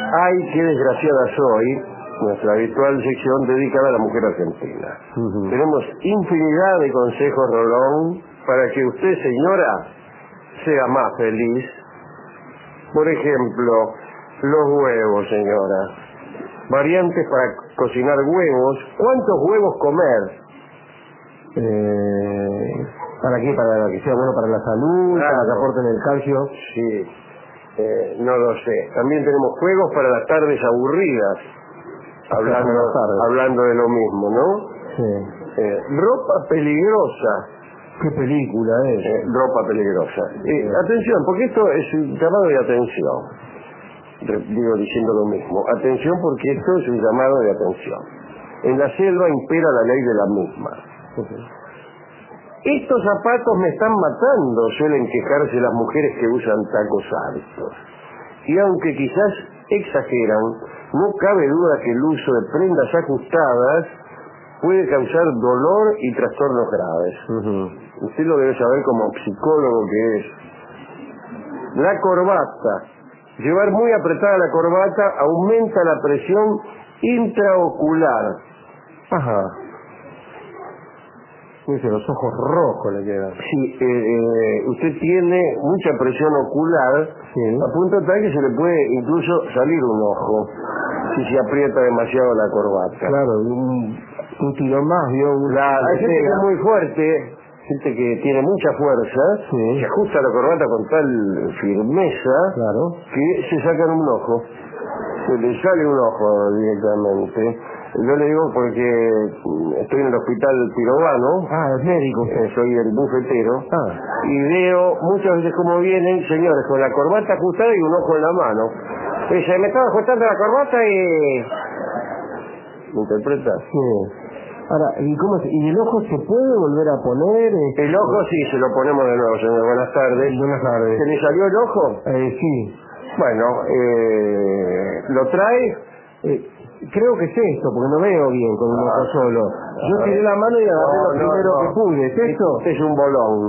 Ay, qué desgraciada soy, nuestra habitual sección dedicada a la mujer argentina. Tenemos infinidad de consejos, Rolón, para que usted, señora, sea más feliz. Por ejemplo, los huevos, señora. Variantes para cocinar huevos. ¿Cuántos huevos comer? ¿Para qué? ¿Para que sea bueno para la salud? Claro. ¿Para que aporten el calcio? Sí, no lo sé. También tenemos juegos para las tardes aburridas. Hablando de lo mismo, ¿no? Sí. Ropa peligrosa. ¿Qué película es? Ropa peligrosa. Atención, porque esto es un llamado de atención. Digo diciendo lo mismo. Atención, porque esto es un llamado de atención. En la selva impera la ley de la misma. Estos zapatos me están matando, suelen quejarse las mujeres que usan tacos altos. Y aunque quizás exageran, no cabe duda que el uso de prendas ajustadas puede causar dolor y trastornos graves. Usted lo debe saber como psicólogo que es. La corbata. Llevar muy apretada la corbata aumenta la presión intraocular. Ajá. Dice, los ojos rojos le quedan. Sí, usted tiene mucha presión ocular, sí, a punto tal que se le puede incluso salir un ojo si se aprieta demasiado la corbata. Claro, un tirón más, ¿vio? Hay gente que es muy fuerte, gente que tiene mucha fuerza, sí, se ajusta la corbata con tal firmeza, claro, que se sacan un ojo, se le sale un ojo directamente. Yo le digo porque estoy en el hospital Pirovano. Es médico. Soy el bufetero. Y veo muchas veces como vienen señores con la corbata ajustada y un ojo en la mano. Dice, me estaba ajustando la corbata y... ¿Me interpreta? Sí. Ahora, ¿y el ojo se puede volver a poner? El ojo sí, se lo ponemos de nuevo, señor. Buenas tardes. Buenas tardes. ¿Se le salió el ojo? Sí. Bueno, ¿lo trae? Creo que es esto, porque no veo bien con un ojo solo. Yo tiré la mano y agarré lo primero que pude. ¿Es esto? Es un bolón.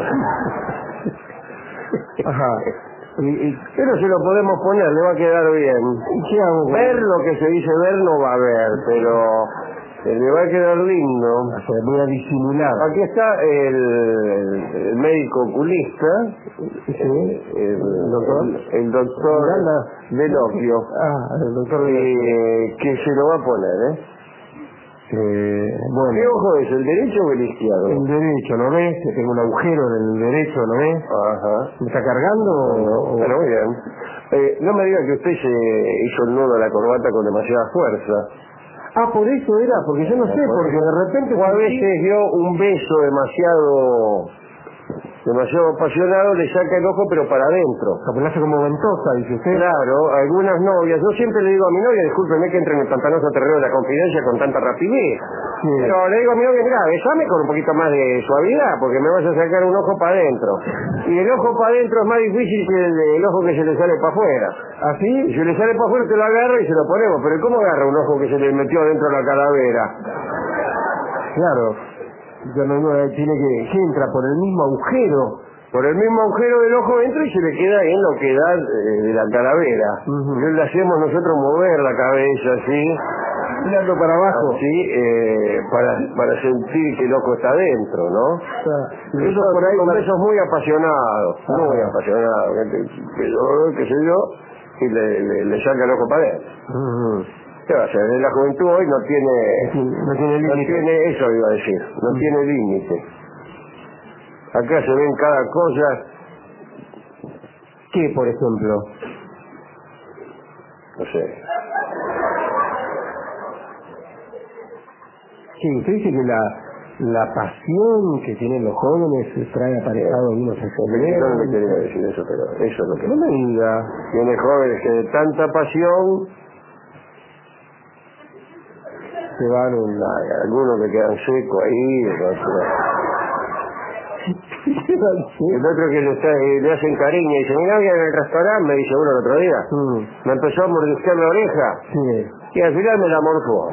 Ajá. Pero se lo podemos poner, le va a quedar bien. ¿Qué hago? Ver lo que se dice ver no va a ver, pero le va a quedar lindo. Voy a disimular. Aquí está el médico oculista, el doctor Delocchio, el doctor que se lo va a poner, bueno. ¿Qué ojo es, el derecho o el izquierdo? El derecho, ¿no ves? Que tengo un agujero en el derecho, ¿no ves? Ajá. ¿Me está cargando? Bueno, muy bien. No me diga que usted se hizo el nudo a la corbata con demasiada fuerza. Por eso era, porque yo no sé, porque de repente... O a veces dio un beso demasiado apasionado, le saca el ojo pero para adentro. Porque hace como ventosa, dice usted. Claro, algunas novias, yo siempre le digo a mi novia, discúlpeme que entre en el pantanoso terreno de la confidencia con tanta rapidez. Sí. Pero le digo a mi novia, mira, besame con un poquito más de suavidad, porque me vas a sacar un ojo para adentro. Y el ojo para adentro es más difícil que el ojo que se le sale para afuera. ¿Así? Si se le sale para afuera, te lo agarra y se lo ponemos. Pero ¿cómo agarra un ojo que se le metió dentro de la calavera? Claro. Tiene que entra por el mismo agujero. Por el mismo agujero del ojo entra y se le queda en lo que da de la calavera. Entonces le hacemos nosotros mover la cabeza así, mirando para abajo, así, para sentir que el ojo está dentro, ¿no? Eso por ahí con besos muy apasionados, muy apasionados, qué sé yo, y le saca el ojo para adentro. ¿Qué va a hacer? La juventud hoy no tiene límite. Eso iba a decir, no tiene límite. Acá se ven cada cosa. ¿Qué, por ejemplo? No sé. Sí, usted dice que la pasión que tienen los jóvenes trae aparejado algunos efectos. Yo no le quería decir eso, pero eso es lo que... No me diga. Tiene jóvenes que de tanta pasión se van algunos que quedan secos ahí, el otro que le hacen cariño y dice, mira, voy en el restaurante, me dice uno el otro día, me empezó a mordisquear la oreja, y al final me la morfó.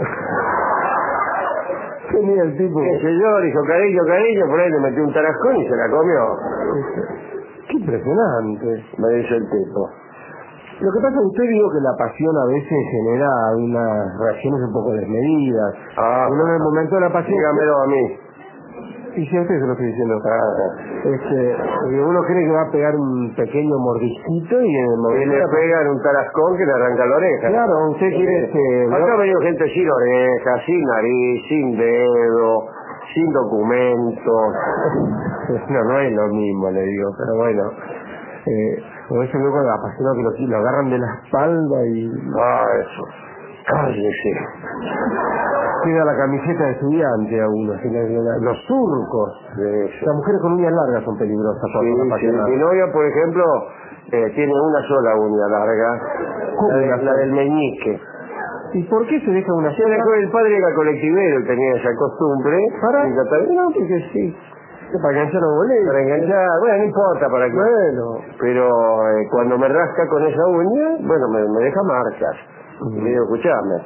Tenía el tipo. Qué sé yo, le hizo cariño, por ahí le metió un tarascón y se la comió. Qué impresionante. Me dice el tipo. Lo que pasa es que usted dijo que la pasión a veces genera unas reacciones un poco desmedidas. Uno en el momento de la pasión... Dígamelo a mí. Y si a usted se lo estoy diciendo. Uno cree que va a pegar un pequeño mordisquito y en el momento... Y le pegan un tarascón que le arranca la oreja. Claro, usted quiere... Acá ha venido gente sin oreja, sin nariz, sin dedo, sin documentos. No es lo mismo, le digo, pero bueno. O ese loco de apasionado que lo agarran de la espalda y... Eso. Cállese. Queda la camiseta de estudiante a uno, los surcos. Las mujeres con uñas largas son peligrosas. Sí. Mi novia, por ejemplo, tiene una sola uña larga, la del meñique. ¿Y por qué se deja una sola? El padre era colectivero y tenía esa costumbre. No, porque sí. Para enganchar los boletos. Para enganchar, bueno, no importa para qué. Bueno. Pero cuando me rasca con esa uña, bueno, me deja marcas. Y le digo, escuchame.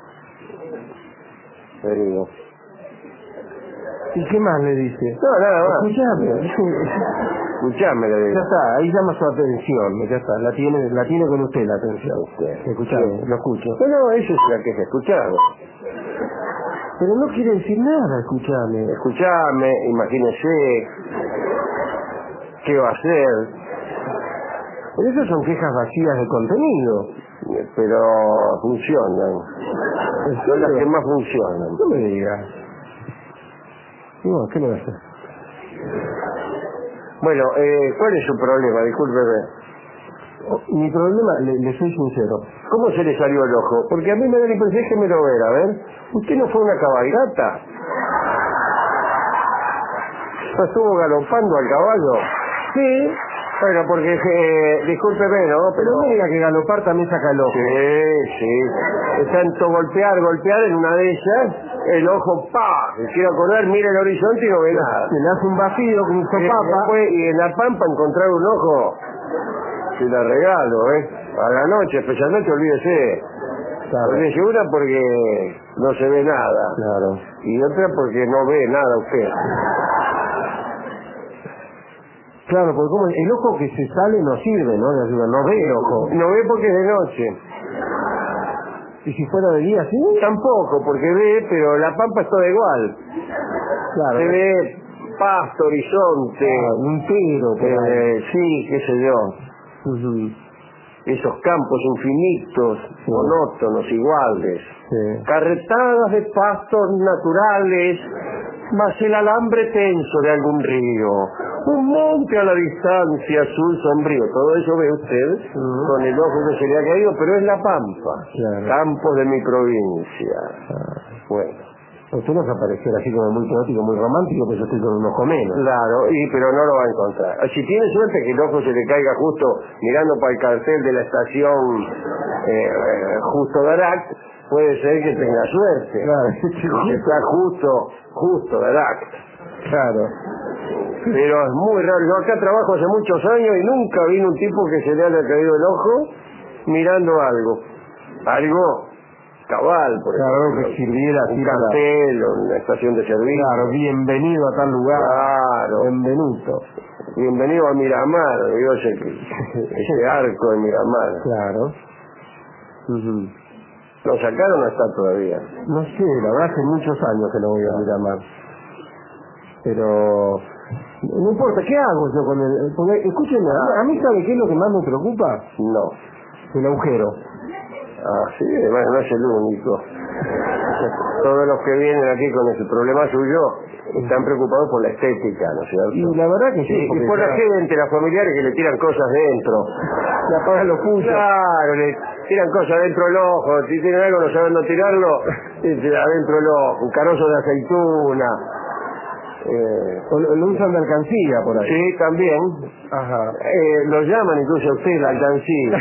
Le digo. ¿Y qué más le dice? No, nada más. Escuchame, le digo. Ya está, ahí llama su atención, ya está, la tiene con usted la atención. Escuchame, lo escucho. No, eso es la que se escuchaba. Pero no quiere decir nada, escuchame. Escuchame, imagínese. ¿Qué va a hacer? Pero esas son quejas vacías de contenido. Pero funcionan. Son las que más funcionan. No me digas. No, ¿qué le va a hacer? Bueno, ¿cuál es su problema? Discúlpeme. Mi problema, le soy sincero. ¿Cómo se le salió el ojo? Porque a mí me da la impresión que me lo ver, a ver. ¿Usted no fue una cabalgata? ¿No estuvo galopando al caballo? Sí. Bueno, porque, discúlpeme, ¿no? Pero no diga que galopar también saca el ojo. Sí. Es tanto golpear, en una de ellas, el ojo, ¡pa! Se quiere acordar, mira el horizonte y no ve nada. Se le hace un vacío con un sopapa. Y en la pampa encontrar un ojo, se la regalo, a la noche, especialmente, olvídese. Claro. Olvídese una porque no se ve nada. Claro. Y otra porque no ve nada usted. Claro, porque como el ojo que se sale no sirve, ¿no? No ve el ojo. No ve porque es de noche. ¿Y si fuera de día, sí? Tampoco, porque ve, pero la pampa es toda igual. Claro. Se ve pasto, horizonte. Un tiro. Sí, qué sé yo. Esos campos infinitos, monótonos, iguales. Sí. Carretadas de pastos naturales, más el alambre tenso de algún río. Un monte a la distancia, azul sombrío. Todo eso ve usted con el ojo que se le ha caído, pero es la pampa. Claro. Campos de mi provincia. Bueno. Usted nos apareciera así como muy poético, muy romántico, pues yo estoy con un ojo menos. Claro, pero no lo va a encontrar. Si tiene suerte que el ojo se le caiga justo mirando para el cartel de la estación Justo Darac, puede ser que tenga suerte. Claro. Que está justo Darac. Claro. Pero es muy raro. Yo acá trabajo hace muchos años y nunca vi un tipo que se le haya caído el ojo mirando algo. Algo cabal, por ejemplo. Que sirviera un cartel o una estación de servicio. Claro, bienvenido a tal lugar. Claro. Bienvenido a Miramar, digo, ese arco de Miramar. Claro. ¿Lo sacaron o está todavía? No sé, la verdad hace muchos años que no voy a Miramar. Pero no importa, ¿qué hago yo con el...? Porque, escúchenme, a mí ¿sabe qué es lo que más me preocupa? No. El agujero. Sí, bueno, no es el único. Todos los que vienen aquí con ese problema suyo están preocupados por la estética, ¿no es cierto? Y la verdad que sí. Y por la gente, las familiares que le tiran cosas dentro. Le apagan los puños. Claro, le tiran cosas dentro del ojo. Si tienen algo no saben no tirarlo, adentro del ojo. Un carozo de aceituna. O lo usan de alcancía por ahí. Sí, también. Ajá. Lo llaman incluso a usted la alcancía.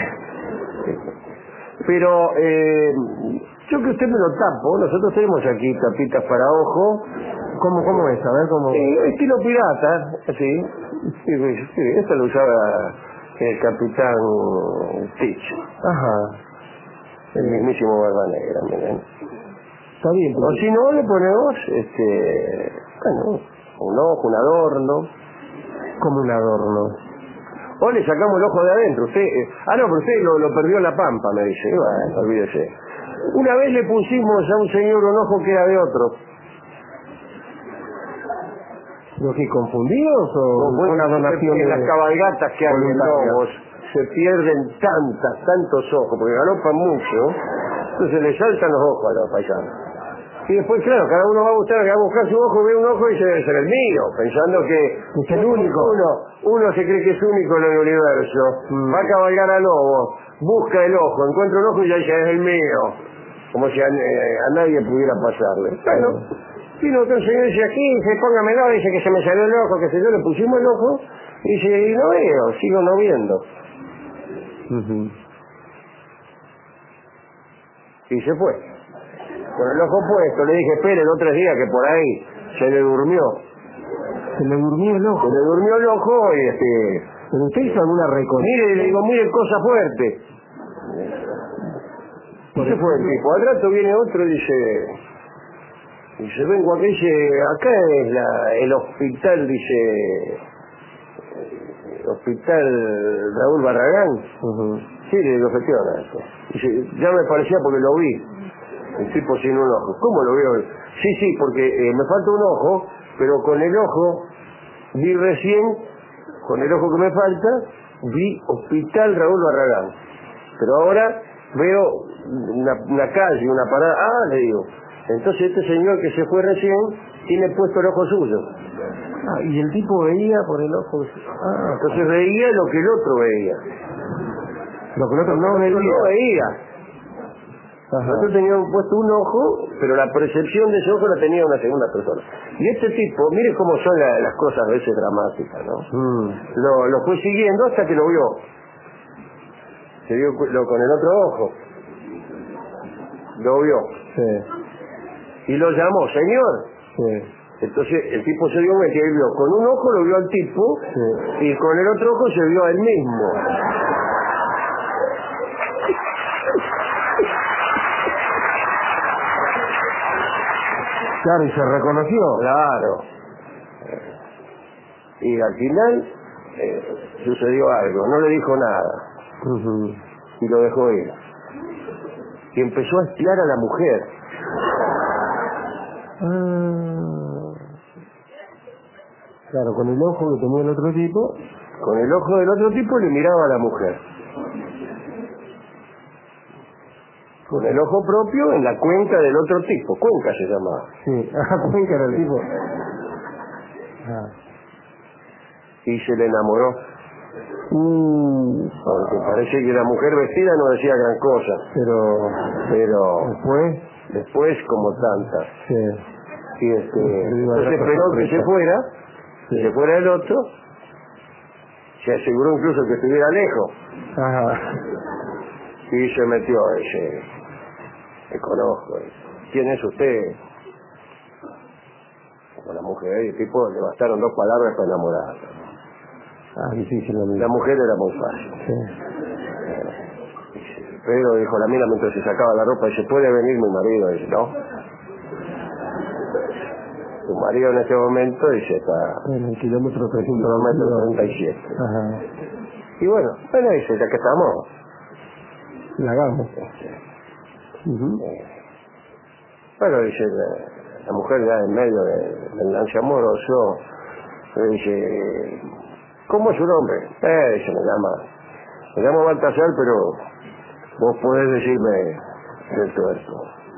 Pero yo que usted me lo tapo, nosotros tenemos aquí tapitas para ojo. ¿Cómo es? A ver cómo... estilo pirata, sí. Sí, esto lo usaba el capitán Stitch. Ajá. El mismísimo Barba Negra, miren. Está bien. O si no, le ponemos, un ojo, un adorno. Como un adorno. O le sacamos el ojo de adentro. Usted, no, pero usted lo perdió en la pampa, me dice. Y bueno, olvídese. Una vez le pusimos a un señor un ojo que era de otro. ¿Lo que confundidos o una donación? En las cabalgatas que hay en lobos se pierden tantos ojos, porque galopan mucho, entonces le saltan los ojos a los paisanos. Y después, claro, cada uno va a buscar su ojo, ve un ojo y dice, debe ser el mío, pensando que es el único. Uno se cree que es único en el universo, va a cabalgar a lobo, busca el ojo, encuentra un ojo y ya dice, es el mío, como si a nadie pudiera pasarle. Bueno, vino otro señor y dice, aquí, póngamelo, dice que se me salió el ojo, que se yo, le pusimos el ojo, y dice, y no veo, sigo no viendo. Y se fue. Con el ojo puesto, le dije, espere 2 o 3 días que por ahí se le durmió. Se le durmió el ojo. Se le durmió el ojo y ¿Pero usted hizo alguna reconexión? Mire, le digo, mire, cosa fuerte. Y se fue el tipo. Al rato viene otro y dice, vengo aquí, dice, acá es el hospital, dice, hospital Raúl Barragán. Sí, le digo, efectivamente. Dice, ya me parecía porque lo vi. El tipo sin un ojo. ¿Cómo lo veo? Sí, porque me falta un ojo, pero con el ojo vi recién, con el ojo que me falta, vi Hospital Raúl Barragán. Pero ahora veo una calle, una parada. Le digo, entonces este señor que se fue recién tiene puesto el ojo suyo. Y el tipo veía por el ojo. Entonces veía lo que el otro veía. Lo que el otro no veía. Nosotros teníamos puesto un ojo, pero la percepción de ese ojo la tenía una segunda persona. Y este tipo, mire cómo son las cosas a veces dramáticas, ¿no? Lo fue siguiendo hasta que lo vio. Se vio con el otro ojo. Lo vio. Sí. Y lo llamó, señor. Sí. Entonces el tipo se dio cuenta y vio. Con un ojo lo vio al tipo, sí, y con el otro ojo se vio a él mismo. Claro, y se reconoció. Claro. Y al final sucedió algo, no le dijo nada. Y lo dejó ir. Y empezó a espiar a la mujer. Claro, con el ojo que tenía el otro tipo. Con el ojo del otro tipo le miraba a la mujer. Con el ojo propio en la cuenca del otro tipo. Cuenca se llamaba. Sí, cuenca era el tipo. Y se le enamoró. Porque parece que la mujer vestida no decía gran cosa. Pero después como tantas. Sí. Y entonces esperó que se fuera. Que se fuera el otro. Se aseguró incluso que estuviera lejos. Y se metió me conozco. ¿Quién es usted? Con la mujer, y el tipo le bastaron 2 palabras para enamorarla. Difícil. La mujer era muy fácil. Pero dijo la mina mientras se sacaba la ropa, dice, ¿puede venir mi marido? Dice, no. Tu marido en este momento, dice, está en el kilómetro 37. Y bueno, dice, ya que estamos, la hagamos. Bueno, dice, la mujer ya en medio del lance amoroso, le dice, ¿cómo es su nombre? Dice, me llamo Baltasar, pero vos podés decirme del tuerto.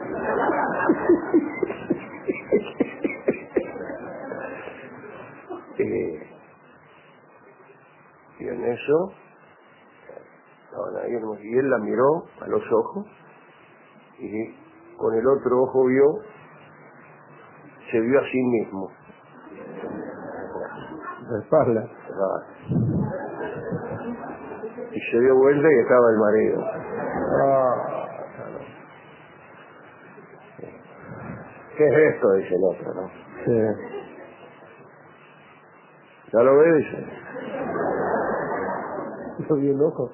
Y en eso, y él la miró a los ojos, y con el otro ojo se vio a sí mismo. De espalda. Y se dio vuelta y estaba el marido. ¿Qué es esto? Dice el otro, ¿no? Sí. ¿Ya lo ves? Dice. Lo vi el ojo.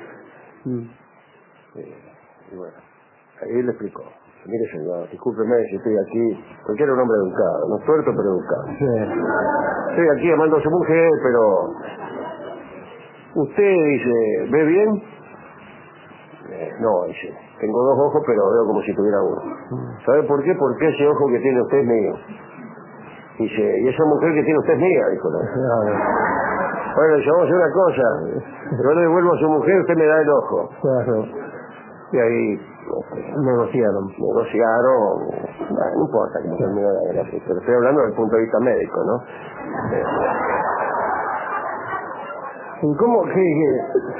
Y bueno, ahí le explicó. Mire señor, discúlpeme si estoy aquí, porque era un hombre educado, no tuerto pero educado. Sí. Estoy aquí amando a su mujer, pero Usted dice, ¿ve bien? No, dice, tengo dos ojos, pero veo como si tuviera uno. ¿Sabe por qué? Porque ese ojo que tiene usted es mío. Dice, y esa mujer que tiene usted es mía, dijo. Bueno, dice, vamos a hacer una cosa. Yo le devuelvo a su mujer, usted me da el ojo. Claro. Y ahí Negociaron. no importa cómo terminó la gracia, pero estoy hablando desde el punto de vista médico, ¿no? ¿Y cómo? ¿Qué?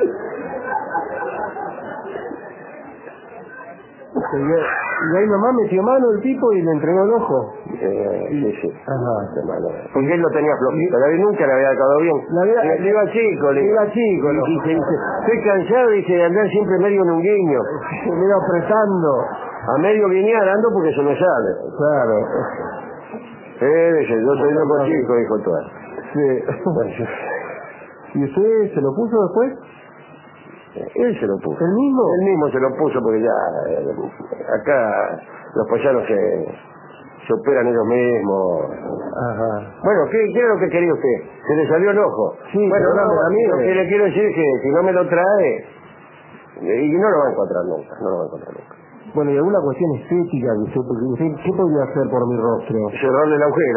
Y ahí nomás metió mano el tipo y le entregó el ojo. Sí. Ajá. Porque él lo tenía flojito, David nunca le había acabado bien. Le iba chico. Y dice, estoy cansado, dice, de andar siempre medio en un guiño. Me iba apretando. A medio guiñar ando porque se me sale. Claro. Dice, yo soy loco chico, dijo todo. Sí. ¿Y usted se lo puso después? Él se lo puso. ¿El mismo? Él mismo se lo puso porque ya, acá los payanos se operan ellos mismos. Ajá. Bueno, ¿qué es lo que quería usted? ¿Se le salió el ojo? Sí, bueno, a mí lo que le quiero decir es que si no me lo trae, y no lo va a encontrar nunca, Bueno, y alguna cuestión estética que usted, ¿qué podría hacer por mi rostro? Cerrarle el agujero.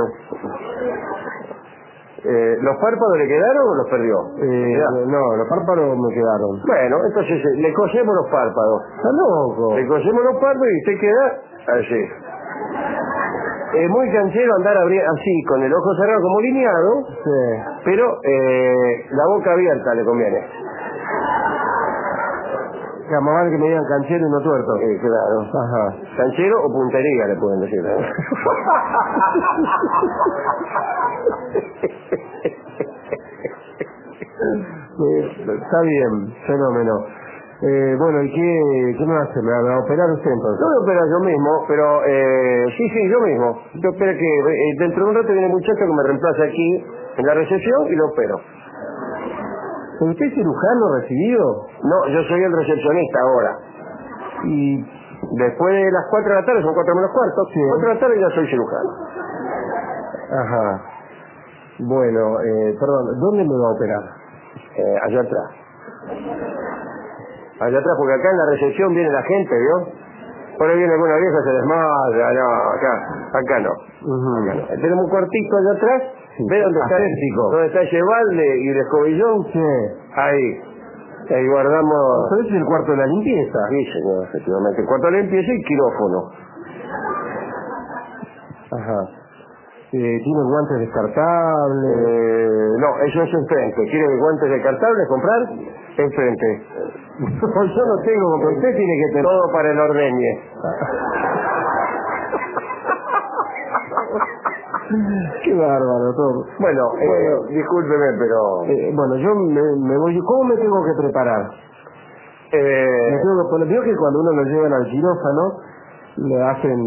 ¿Los párpados le quedaron o los perdió? No, los párpados me quedaron. Bueno, entonces le cosemos los párpados. Está loco. Le cosemos los párpados y usted queda así. Es muy canchero andar así, con el ojo cerrado como lineado, Sí. pero la boca abierta le conviene. Ya, más vale que me digan canchero y no tuerto. Claro. Ajá. Canchero o puntería le pueden decir. Está bien, fenómeno. Bueno, ¿y qué me va a hacer? ¿Me va a operar usted entonces? No me opera yo mismo, pero sí, yo mismo. Yo espero que dentro de un rato viene un muchacho que me reemplaza aquí en la recepción y lo opero. ¿Pero usted es cirujano recibido? No, yo soy el recepcionista ahora. Y después de las 4 de la tarde, son 4 menos cuarto, sí. 4 de la tarde ya soy cirujano. Ajá. Bueno, perdón, ¿dónde me va a operar? Allá atrás. Allá atrás, porque acá en la recepción viene la gente, ¿vio? Por ahí viene alguna vieja, se desmaya, no, acá no. Uh-huh. Acá no. Tenemos un cuartito allá atrás, sí. ¿ve dónde está ese balde y el escobillón? Sí. Ahí guardamos... ¿Pero ese es el cuarto de la limpieza? Sí, señor, efectivamente. El cuarto de la limpieza y quirófano. Ajá. ¿Tiene guantes descartables? No, eso es enfrente. ¿Quiere guantes descartables comprar? Enfrente. Yo no tengo, porque usted tiene que tener... Todo para el ordeñe. Qué bárbaro todo. Bueno, discúlpeme, pero... bueno, yo me voy... ¿Cómo me tengo que preparar? Me tengo que poner... Veo que cuando uno lo llevan al quirófano, le hacen...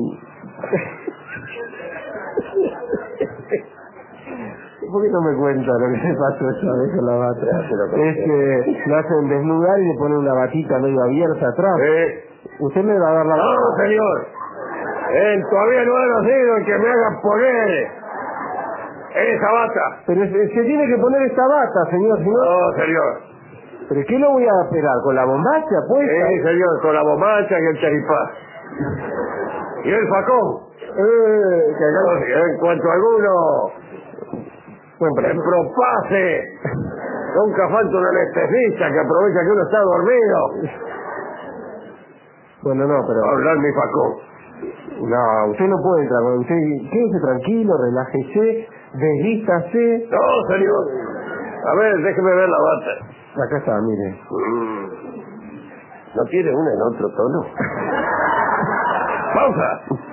¿Por qué no me cuenta lo que le pasó esa vez con la bata? Es que lo hacen desnudar y le ponen una batita medio abierta atrás. ¿Usted me va a dar la bata? No, señor. Él todavía no ha nacido el que me haga poner esa bata. Pero se tiene que poner esta bata, señor. Si no... No, señor. ¿Pero qué lo voy a operar? ¿Con la bombacha puesta? Sí, señor, con la bombacha y el charipá. Y el facón. En cuanto a alguno se propase, nunca falta un anestesista que aprovecha que uno está dormido. Bueno, no, pero... Hablar mi facón. No, usted no puede entrar. Usted quédese tranquilo, relájese, desvístase. No, señor. A ver, déjeme ver la bata. Acá está, mire. ¿No tiene una en otro tono? ¡Pausa!